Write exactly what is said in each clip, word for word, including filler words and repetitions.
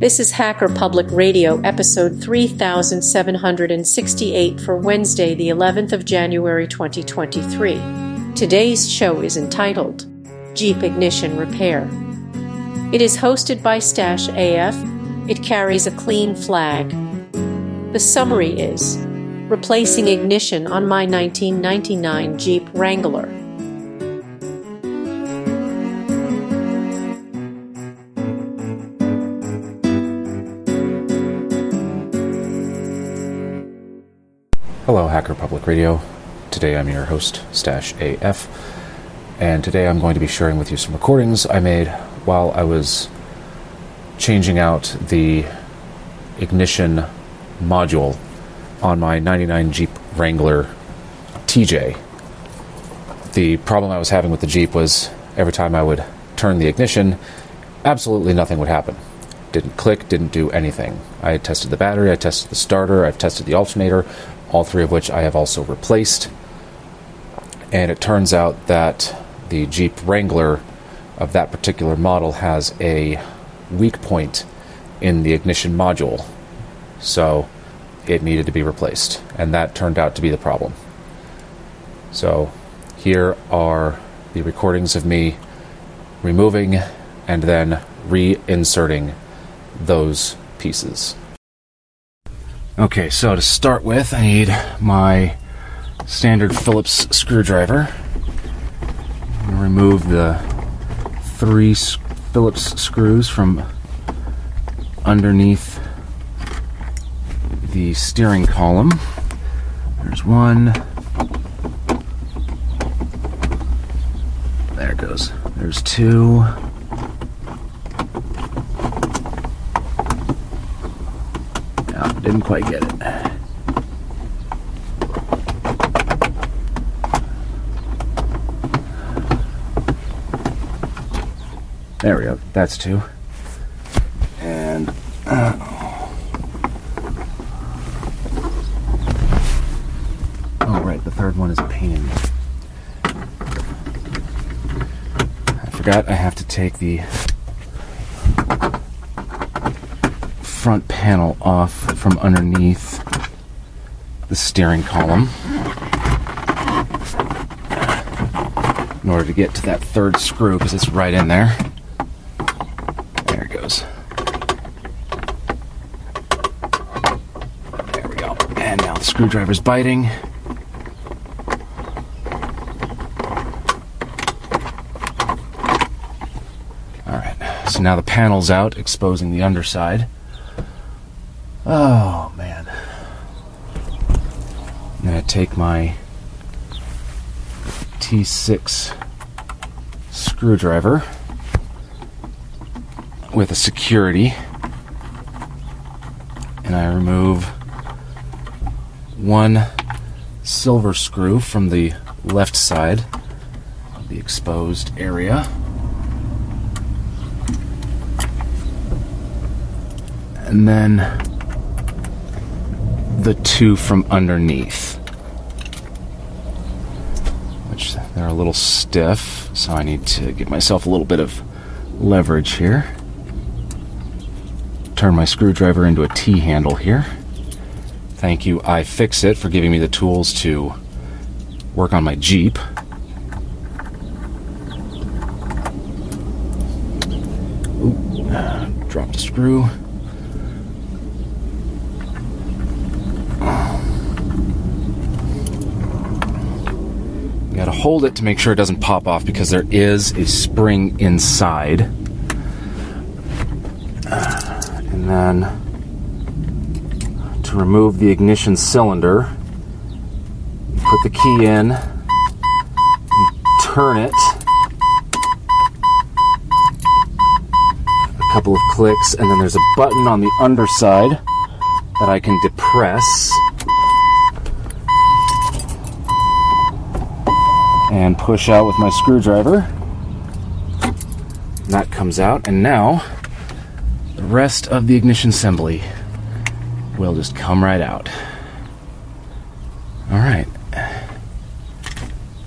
This is Hacker Public Radio, episode three thousand seven hundred sixty-eight for Wednesday, the eleventh of January, twenty twenty-three. Today's show is entitled Jeep Ignition Repair. It is hosted by Stash A F. It carries a clean flag. The summary is: replacing ignition on my nineteen ninety-nine Jeep Wrangler. Hello, Hacker Public Radio. Today I'm your host, Stash A F, and today I'm going to be sharing with you some recordings I made while I was changing out the ignition module on my ninety-nine Jeep Wrangler T J. The problem I was having with the Jeep was every time I would turn the ignition, absolutely nothing would happen. Didn't click, didn't do anything. I had tested the battery, I tested the starter, I've tested the alternator, all three of which I have also replaced. And it turns out that the Jeep Wrangler of that particular model has a weak point in the ignition module. So it needed to be replaced. And that turned out to be the problem. So here are the recordings of me removing and then reinserting those pieces. Okay, so to start with, I need my standard Phillips screwdriver. I'm going to remove the three Phillips screws from underneath the steering column. There's one. There it goes. There's two. Didn't quite get it. There we go. That's two. And uh, oh, right. The third one is a pain in the. I forgot. I have to take the front panel off from underneath the steering column in order to get to that third screw, because it's right in there. There it goes. There we go. And now the screwdriver's biting. Alright, so now the panel's out, exposing the underside. Oh, man. I'm going to take my T six screwdriver with a security, and I remove one silver screw from the left side of the exposed area. And then the two from underneath, which they're a little stiff, so I need to give myself a little bit of leverage here. Turn my screwdriver into a T-handle here. Thank you, iFixit, for giving me the tools to work on my Jeep. Ooh, uh, dropped a screw. Got to hold it to make sure it doesn't pop off, because there is a spring inside. And then to remove the ignition cylinder, you put the key in, you turn it a couple of clicks, and then there's a button on the underside that I can depress and push out with my screwdriver. And that comes out, and now the rest of the ignition assembly will just come right out. All right.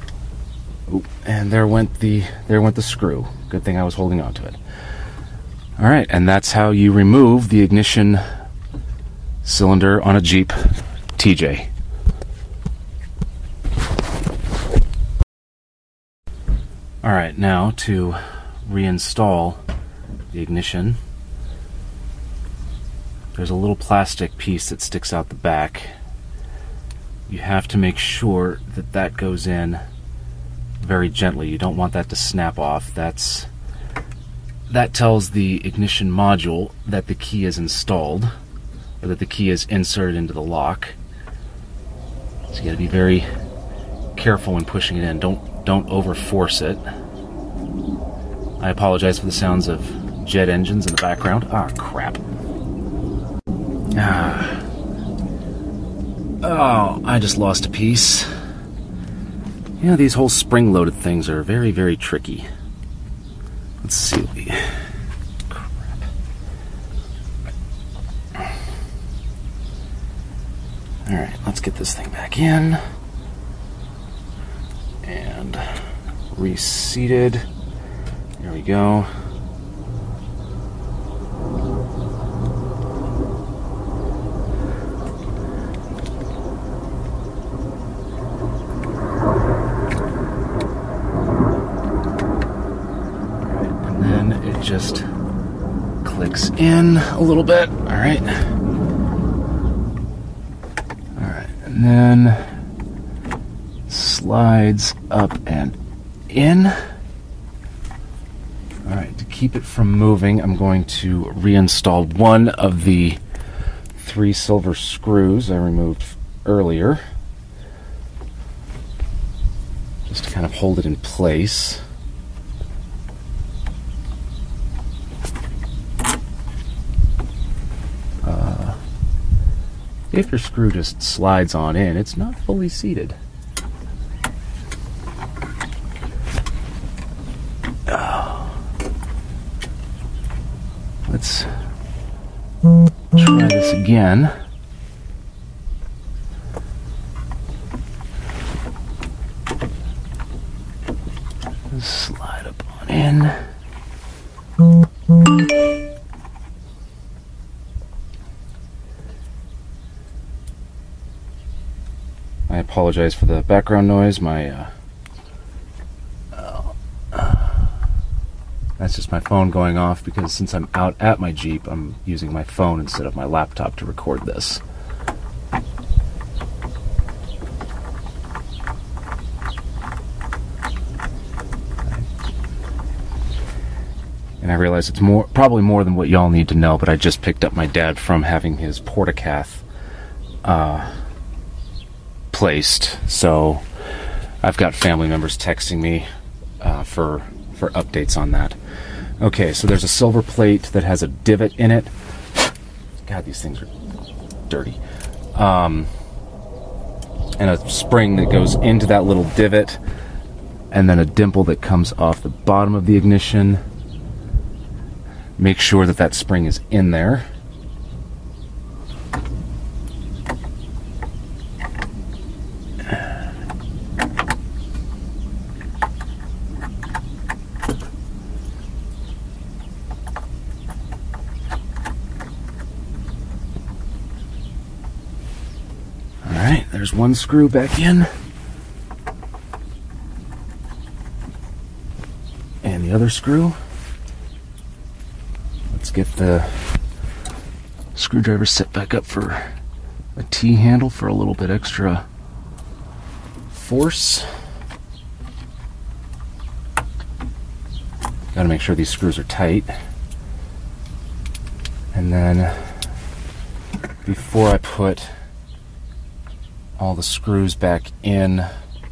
Ooh, and there went the there went the screw. Good thing I was holding on to it. Alright, and that's how you remove the ignition cylinder on a Jeep T J. Alright, now to reinstall the ignition. There's a little plastic piece that sticks out the back. You have to make sure that that goes in very gently. You don't want that to snap off. That's that tells the ignition module that the key is installed, or that the key is inserted into the lock. So you got to be very careful when pushing it in. Don't don't over force it. I apologize for the sounds of jet engines in the background. Ah, crap. Ah. Oh, I just lost a piece. You know, these whole spring-loaded things are very, very tricky. Let's see what we... Crap. Alright, let's get this thing back in. And reseated. There we go. Just clicks in a little bit. All right. All right. And then slides up and in. All right. To keep it from moving, I'm going to reinstall one of the three silver screws I removed earlier, just to kind of hold it in place. If your screw just slides on in, it's not fully seated. Oh. Let's try this again. Slide up on in. I apologize for the background noise. My uh, uh, that's just my phone going off, because since I'm out at my Jeep, I'm using my phone instead of my laptop to record this. And I realize it's more, probably more than what y'all need to know, but I just picked up my dad from having his Portacath uh, placed, so I've got family members texting me uh, for for updates on that. Okay, so there's a silver plate that has a divot in it. God, these things are dirty. Um, and a spring that goes into that little divot, and then a dimple that comes off the bottom of the ignition. Make sure that that spring is in there. Alright, there's one screw back in. And the other screw. Let's get the screwdriver set back up for a T-handle for a little bit extra force. Gotta make sure these screws are tight. And then before I put all the screws back in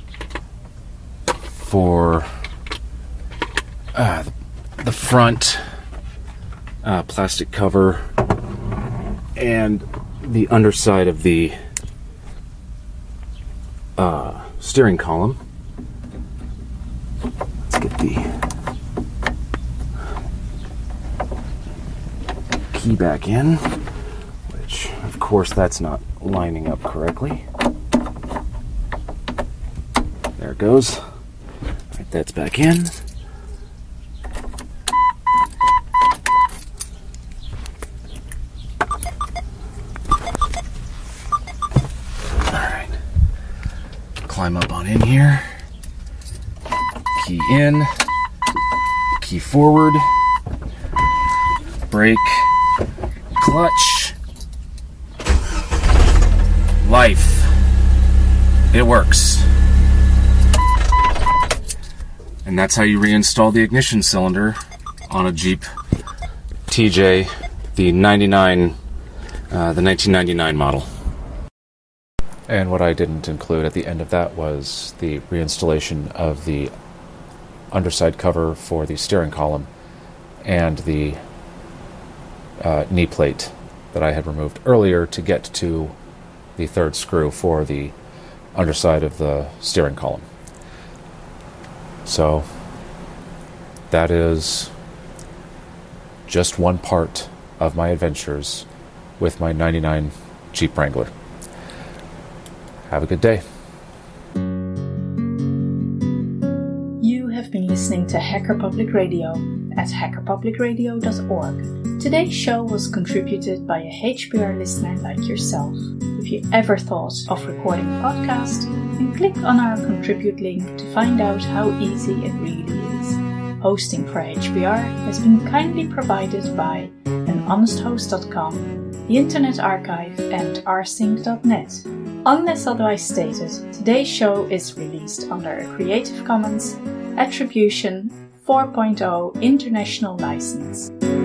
for uh, the, the front uh, plastic cover and the underside of the uh, steering column, let's get the key back in, which of course that's not lining up correctly. There it goes. Right, that's back in. climb up on in here. Key in. Key forward. Brake. Clutch. Life. It works. And that's how you reinstall the ignition cylinder on a Jeep T J, the ninety-nine, uh, the nineteen ninety-nine model. And what I didn't include at the end of that was the reinstallation of the underside cover for the steering column and the uh, knee plate that I had removed earlier to get to the third screw for the underside of the steering column. So that is just one part of my adventures with my ninety-nine Jeep Wrangler. Have a good day. You have been listening to Hacker Public Radio at hacker public radio dot org. Today's show was contributed by a H P R listener like yourself. If you ever thought of recording a podcast, then click on our contribute link to find out how easy it really is. Hosting for H P R has been kindly provided by an honest host dot com, the Internet Archive, and r sync dot net. Unless otherwise stated, today's show is released under a Creative Commons Attribution four point oh International License.